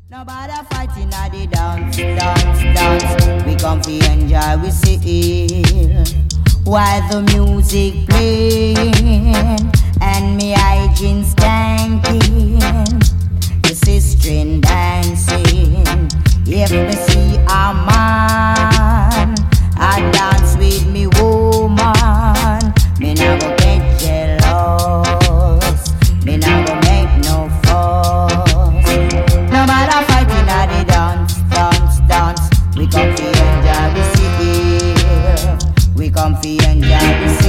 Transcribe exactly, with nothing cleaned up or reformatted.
Nobody fighting at the dance, dance, dance. We come fi enjoy, we see while the music playing and me hygiene stanking. The sister dancing. If me see a man, I dance with me woman. Me nah go get jealous. Me nah go make no fuss. No matter fighting at the dance, dance, dance. We come fi enjoy the city. We come fi enjoy the city.